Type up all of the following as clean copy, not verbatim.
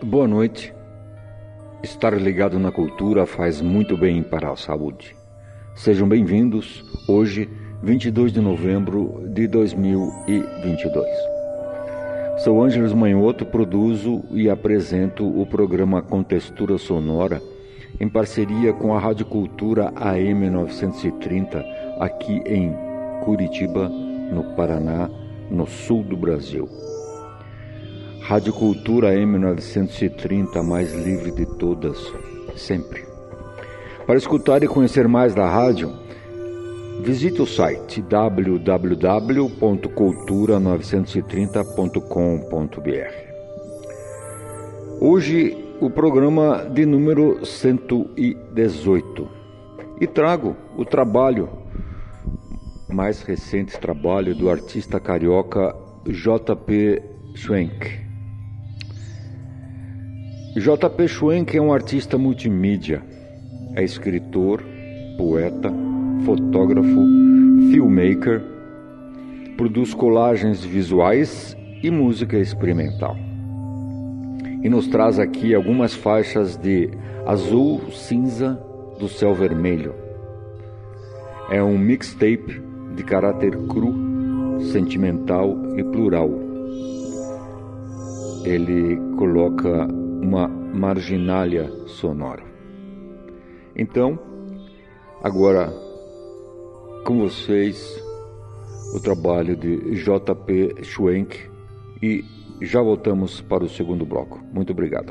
Boa noite. Estar ligado na cultura faz muito bem para a saúde. Sejam bem-vindos, hoje, 22 de novembro de 2022. Sou Ângelos Manhoto, produzo e apresento o programa Contextura Sonora em parceria com a Rádio Cultura AM 930, aqui em Curitiba, no Paraná, no sul do Brasil. Rádio Cultura AM 930, a mais livre de todas, sempre. Para escutar e conhecer mais da rádio, visite o site www.cultura930.com.br. Hoje, o programa de número 118. E trago o mais recente trabalho do artista carioca J.P. Schwenk. J.P. Schwenk é um artista multimídia. É escritor, poeta, fotógrafo, filmmaker, produz colagens visuais e música experimental. E nos traz aqui algumas faixas de Azul Cinza do Céu Vermelho. É um mixtape de caráter cru, sentimental e plural. Ele coloca uma marginalia sonora. Então, agora com vocês o trabalho de J.P. Schwenk e já voltamos para o segundo bloco. Muito obrigado.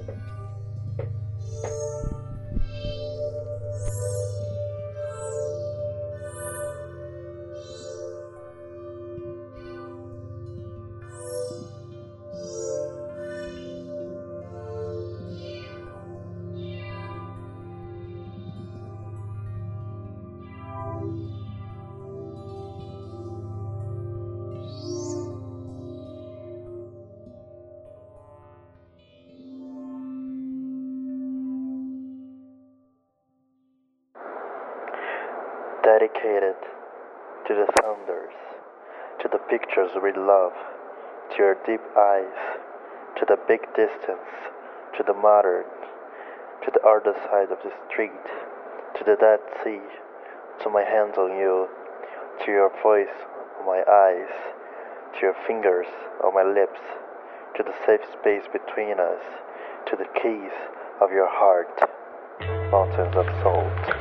Dedicated to the thunders, to the pictures we love, to your deep eyes, to the big distance, to the modern, to the other side of the street, to the Dead Sea, to my hands on you, to your voice on my eyes, to your fingers on my lips, to the safe space between us, to the keys of your heart, mountains of salt.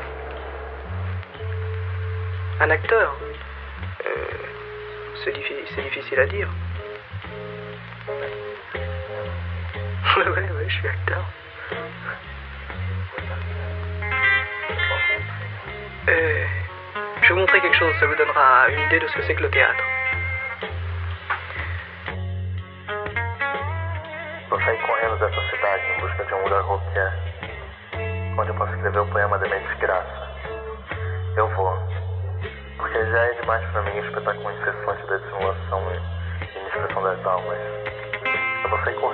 Un acteur, c'est difficile à dire. Ouais, je suis acteur. Je vais vous montrer quelque chose, ça vous donnera une idée de ce que c'est que le théâtre. Vou sair correndo dessa cidade em busca de um lugar qualquer, onde eu possa escrever o poema da minha desgraça. Eu vou. Porque já é demais pra mim espetar com incessante da dissimulação e inexpressão das almas. Eu vou sair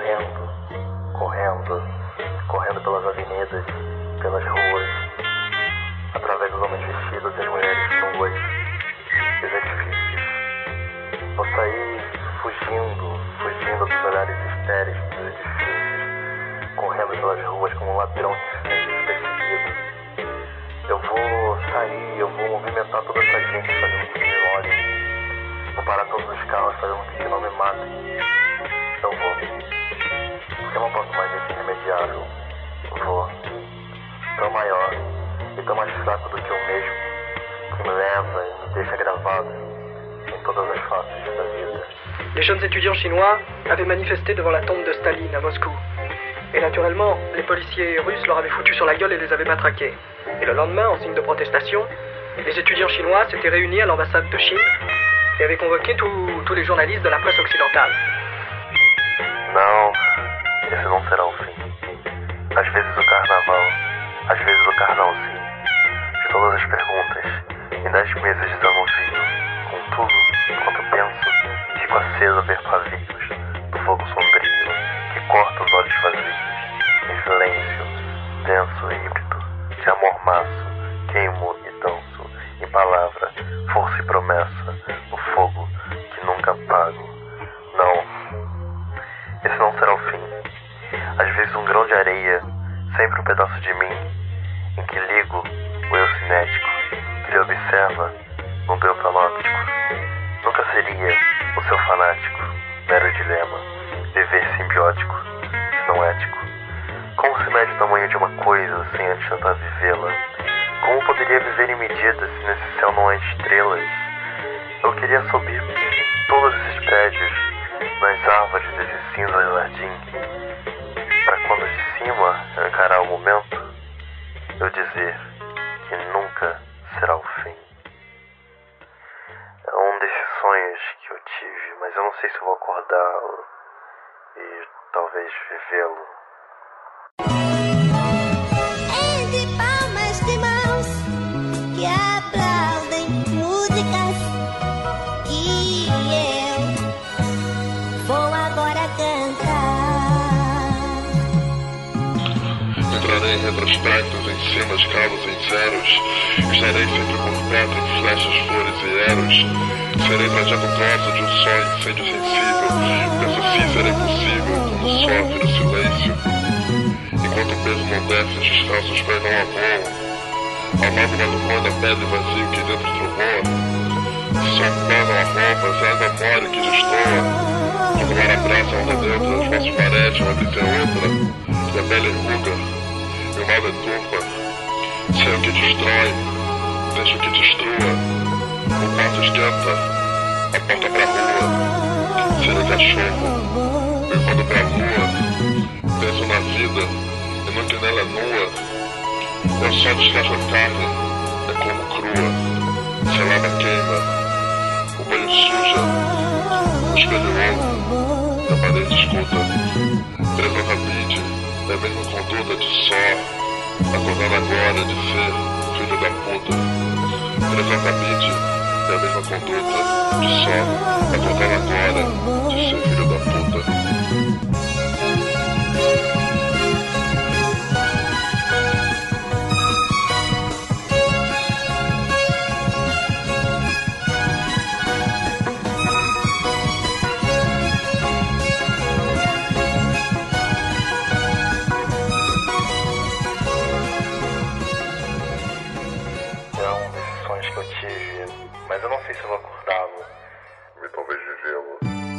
correndo pelas avenidas, pelas ruas, através dos homens vestidos e as mulheres nuas, e os edifícios. Vou sair fugindo dos olhares estéreis dos edifícios, correndo pelas ruas como um ladrão que se sente despercebido. Eu vou movimentar toda essa gente fazendo que me olhem. Vou parar todos os carros fazendo que não me matem. Eu vou. Porque eu não posso mais ser irremediável. Vou. Tão maior e tão mais fraco do que eu mesmo, que me leva e me deixa gravado em todas as faces da vida. Les jeunes étudiants chinois avaient manifesté devant la tombe de Staline à Moscou. Et naturellement, les policiers russes leur avaient foutu sur la gueule et les avaient matraqués. Et le lendemain, en signe de protestation, les étudiants chinois s'étaient réunis à l'ambassade de Chine et avaient convoqué tous les journalistes de la presse occidentale. Não, esse não será o fim. Às vezes o carnaval, às vezes o carnalzinho, de todas as perguntas, em 10 meses desanuvido, contudo, enquanto penso, fico aceso a ver pavios do fogo sombrio que corta os olhos vazios, em silêncio, denso e híbrido, de amor maço, queimo e danço, em palavra, força e promessa, o fogo que nunca apago. Não, esse não será o fim. Às vezes você observa no meu panóptico. Nunca seria o seu fanático, mero dilema, viver simbiótico, se não ético. Como se mede o tamanho de uma coisa sem antes tentar vivê-la? Como poderia viver em medida se nesse céu não há estrelas? Eu queria subir em todos esses prédios, nas árvores desse cinza jardim, para quando de cima eu encarar o momento, eu dizer que nunca será o fim. É um desses sonhos que eu tive, mas eu não sei se eu vou acordá-lo e talvez vivê-lo. Entre palmas de mãos que aplaudem músicas que eu vou agora cantar. Entrarei em retrospectos, em cenas, cabos, em zeros. Estarei sempre por perto em flechas, flores e eros. Serei trajeto grossa de um só incêndio sensível. Penso sim será impossível, como sofre o silêncio. Enquanto o peso não desce, descanso os pés não avoam. A mágoa do pão da pedra vazio que dentro trovoa. Só um pé não arromba, já da memória que destoa. Quando o mar abraça onda dentro, as nossas paredes, uma brisa outra. E a pele enruga, e o mal deturpa. Sei o que destrói, deixa o que destrua. O quarto esquenta, a porta pra rua. Serei cachorro, eu rodo pra rua. Penso na vida, e nunca nela nua. Eu só desfaço a carne, é como crua. Se a lava queima, o banho suja. O espelho ouve, a parede escuta. Preso na cabide, é a mesma conduta de só. Acordando agora de ser filho da puta. Preso na cabide, é a mesma conduta de só. Acordando agora de ser filho da puta. Mas eu não sei se eu vou acordá-lo E talvez vivê-lo.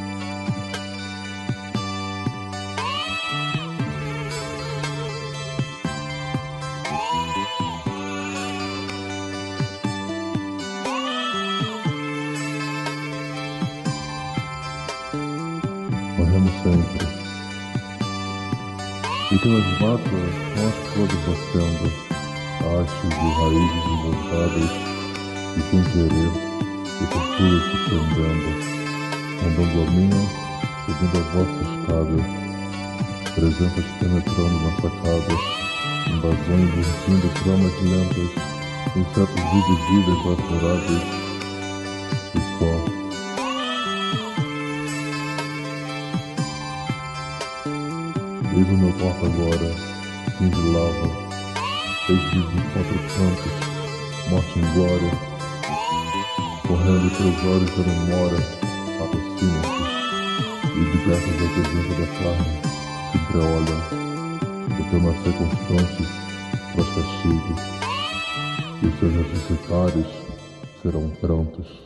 Morremos sempre. E pelas matas são as flores nascendo, hastes e raízes envoltadas. E sem querer, eu procuro se estendendo, rondando a minha, subindo a vossa escada, 300 penetrando na sacada, invasões urdindo tramas lentas, insetos invisíveis aturáveis, e só. Eis o meu quarto agora, cinza e lava, eis de 4 cantos, morte em glória, correndo teus olhos da memória, aproximam-se, e diversas da presença da carne se entreolham, o teu nascer constante traz castigo, e os seus ressuscitares serão prantos.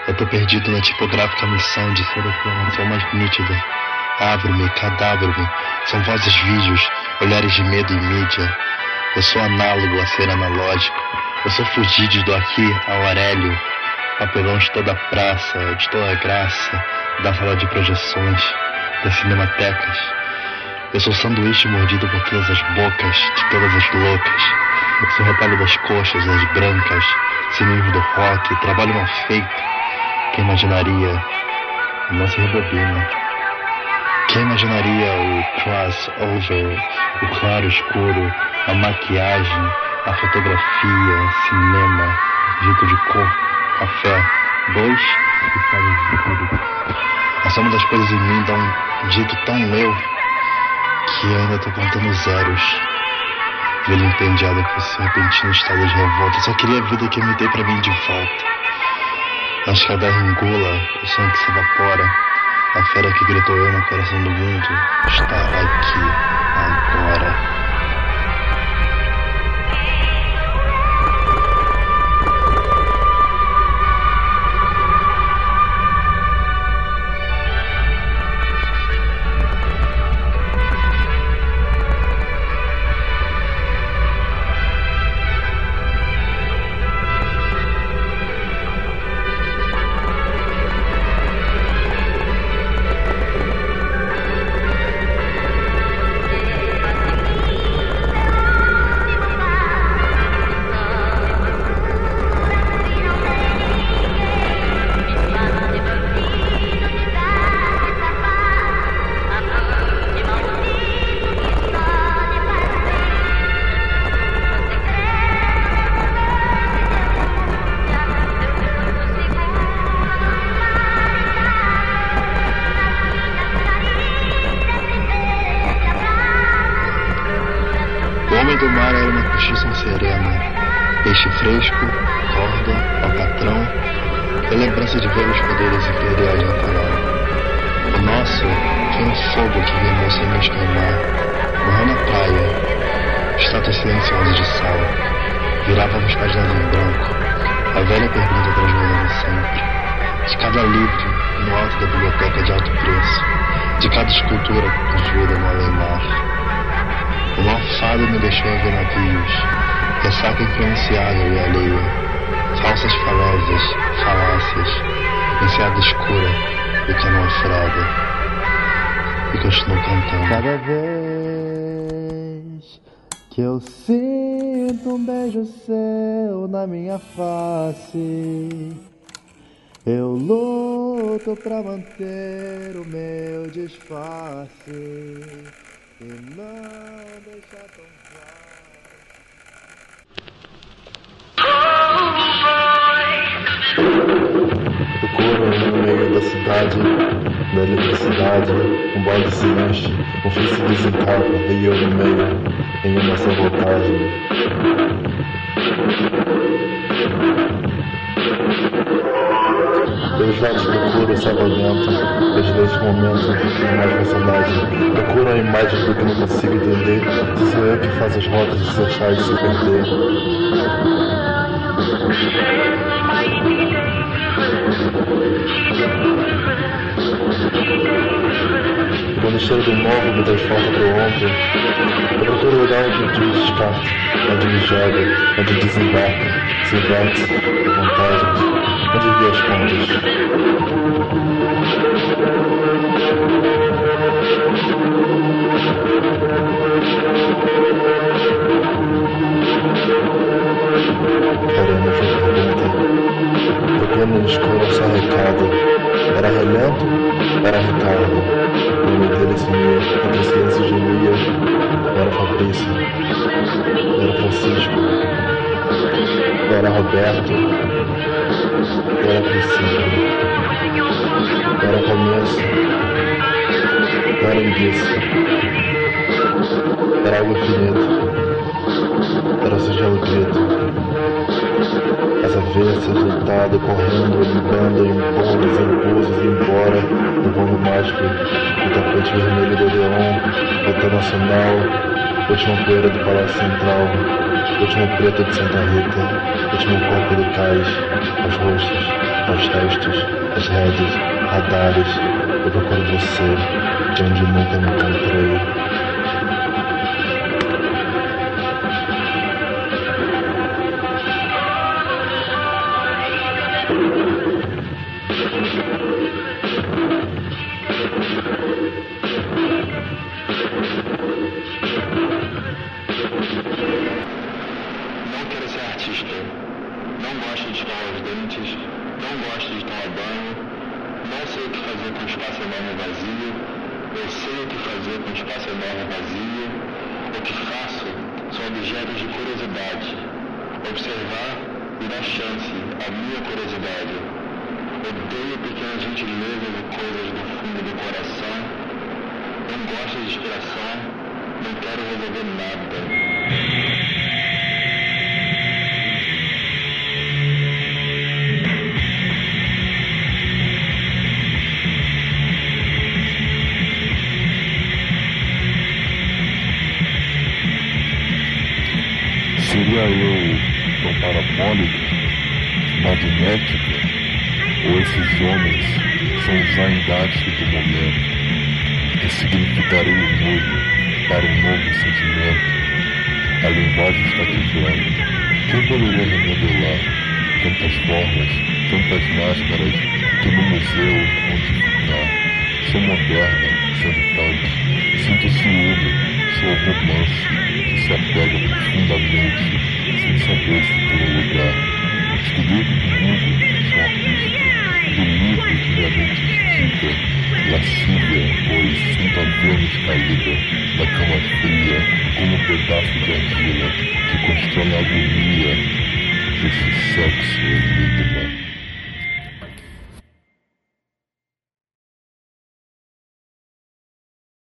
Eu tô perdido na tipográfica missão de ser a exclamação mais nítida. Abro-me, cadáver-me, são vozes, vídeos, olhares de medo e mídia. Eu sou análogo a ser analógico. Eu sou fugido do aqui ao Aurélio, papelão de toda a praça, de toda a graça, da sala de projeções, das cinematecas. Eu sou sanduíche mordido por todas as bocas, de todas as loucas. Eu sou retalho das coxas, das brancas, sininho do rock, trabalho mal feito. Quem imaginaria? Não se rebobina. Quem imaginaria o crossover, o claro escuro, a maquiagem, a fotografia, cinema, jeito de cor, café, 2 estados de tudo. A soma das coisas em mim dá um dito tão eu que eu ainda tô contando zeros. Velho entendiado por esse repentino estado de revolta. Só queria a vida que eu me dei pra mim de volta. Acho que a guerra engula, o sangue que se evapora. A fera que gritou eu no coração do mundo está aqui, agora. O homem do mar era uma cochicha serena, peixe fresco, corda, alcatrão, e lembrança de ver os poderes imperiais no canal. O nosso foi um fogo que remou sem nos queimar, morreu na praia, estátuas silenciosas de sal, virávamos páginas em branco, a velha pergunta transbordando sempre, de cada livro no alto da biblioteca de alto preço, de cada escultura construída no além-mar. O mau fado me deixou ver navios, ressaca influenciável e alheia, falsas falácias, enseada escura e canoa furada. E continuo cantando. Cada vez que eu sinto um beijo seu na minha face, eu luto pra manter o meu disfarce e não deixar tão claro. Eu corro no meio da cidade, da eletricidade, um balde se enche, um fio se desencapa e eu no meio, em uma só voltagem. Pelos lados procuro o salvamento, vejo nesse momento mais personagem. Procuro a imagem do que não consigo entender, se sou eu que faço as rotas de se achar e se perder. E quando o cheiro do novo me transporta pro ontem, eu procuro olhar onde me descarte, onde me joga, onde desembarca, se bate, vantagens. Onde vi as contas? Caramba, foi pergunta. Procurando no escuro só recado. Era relento? Era Ricardo. O nome dele sumia, entre silêncio genuía. Era Fabrício. Era Francisco. Era Roberto. Era princípio, era começo, era início, era algo infinito, era o singelo grito, as avessas, lutado, correndo, limpando, impondo, impulsos, embora, no voo mágico, o tapete vermelho do Odeon, Hotel Nacional, última poeira do Palácio Central, último preto de Santa Rita, último corpo do cais, os rostos, aos restos, as redes, radares. Eu procuro você, de onde nunca me encontrei. Não quero ser artista. Não gosto de escovar os dentes. Não gosto de tomar banho. Não sei o que fazer com um espaço enorme vazio. Eu sei o que fazer com um espaço enorme vazio. O que faço são objetos de curiosidade. Observar e dar chance à minha curiosidade. Odeio pequenas gentilezas e coisas do fundo do coração. Não gosto de inspiração. Não quero resolver nada. Seria eu tão parabólica, magnética, ou esses homens são os Zaindachi do momento? Ressignificarei o novo para um novo sentimento. A linguagem está quebrando. Quem poderia remodelar tantas formas, tantas máscaras que no museu onde ficar? Sou moderna, sentante, sinto ciúme, sou romance, se apega profundamente, sem saber se tem um lugar. Escolhido do mundo, sou artista, do livro que minha mente estica. Lascívia, pois sinto a Vênus caída, da cama fria, como um pedaço de argila que constrói a agonia desse sexo enigma.